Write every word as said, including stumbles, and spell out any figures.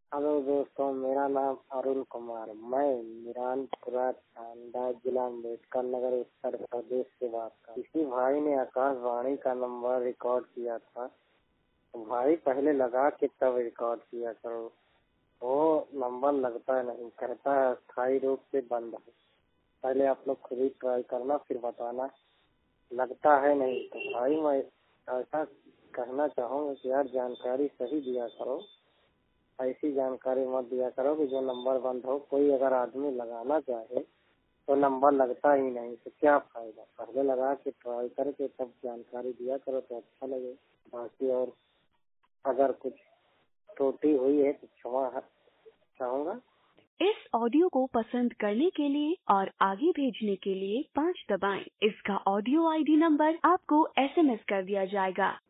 Hello दोस्तों, मेरा नाम अरुण कुमार। मैं मिरानपुरा टांडा जिला अम्बेडकर नगर उत्तर प्रदेश से बात कर। किसी भाई ने आकाशवाणी का नंबर रिकॉर्ड किया था, तो भाई पहले लगा के तब रिकॉर्ड किया करो। वो नंबर लगता नहीं, कहता है अस्थायी रूप से बंद है। पहले आप लोग खुद ही ट्राई करना, फिर बताना लगता है नहीं। तो भाई मैं ऐसा कहना चाहूँगा कि यार जानकारी सही दिया करो, ऐसी जानकारी मत दिया करो कि जो नंबर बंद हो। कोई अगर आदमी लगाना चाहे तो नंबर लगता ही नहीं, तो क्या फायदा। पहले लगा के ट्राई करके तब जानकारी दिया करो तो अच्छा लगे। बाकी और अगर कुछ त्रुटि हुई है तो क्षमा चाहूँगा। इस ऑडियो को पसंद करने के लिए और आगे भेजने के लिए पाँच दबाएं। इसका ऑडियो आईडी नंबर आपको एसएमएस कर दिया जाएगा।